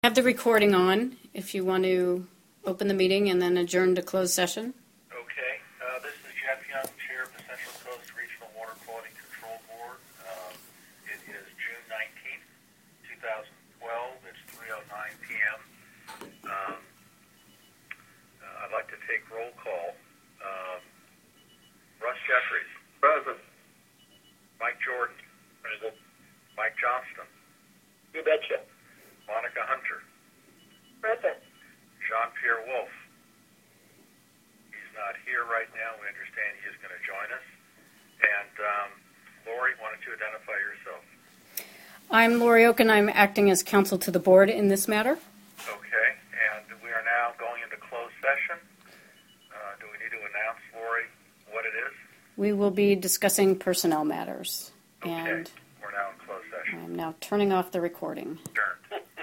Have the recording on if you want to open the meeting and then adjourn to closed session. Okay. This is Jeff Young, Chair of the Central Coast Regional Water Quality Control Board. It is June 19th, 2012. It's 3:09 p.m. I'd like to take roll call. Russ Jeffries. Present. Mike Jordan. Present. Mike Johnston. You betcha. Monica Hunter. Present. Jean-Pierre Wolf. He's not here right now. We understand he is going to join us. And Lori, why don't you identify yourself? I'm Lori Oken. I'm acting as counsel to the board in this matter. Okay, and we are now going into closed session. Do we need to announce, Lori, what it is? We will be discussing personnel matters. Okay, And we're now in closed session. I'm now turning off the recording. Adjourn.